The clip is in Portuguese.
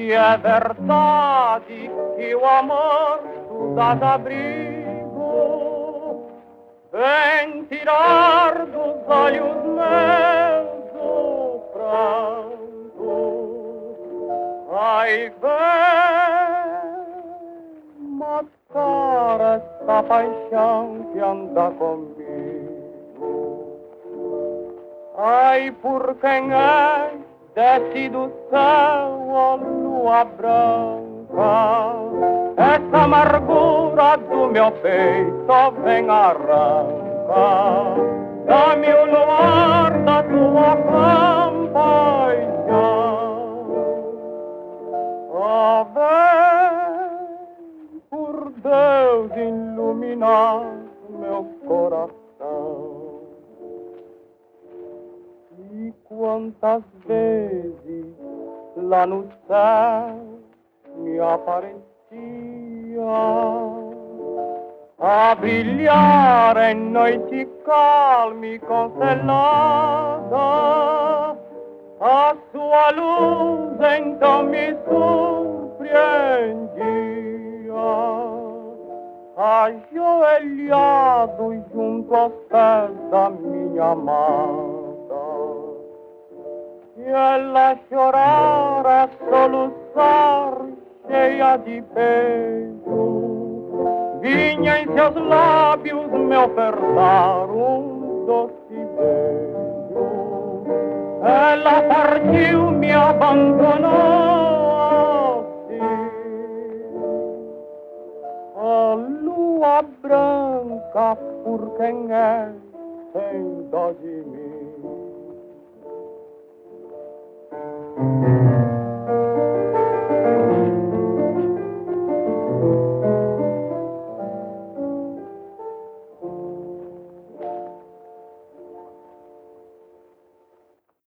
E é verdade que o amor tu dás abrigo, vem tirar dos olhos meus o pranto. Ai, vem matar esta paixão que anda comigo. Ai, por quem é desce do céu, ó lua branca, essa amargura do meu peito vem arrancar. Dá-me o luar da tua compaixão. Ó, vem, por Deus, iluminar meu coração. E quantas vezes lá no céu me aparecia a brilhar em noite calma e congelada, a sua luz então me surpreendia. Ajoelhado junto aos pés da minha amada, e ela chorar a soluçar, cheia de beijo, vinha em seus lábios me ofertar um doce beijo. Ela partiu, me abandonou assim. A lua branca, por quem é, tem dó de mim.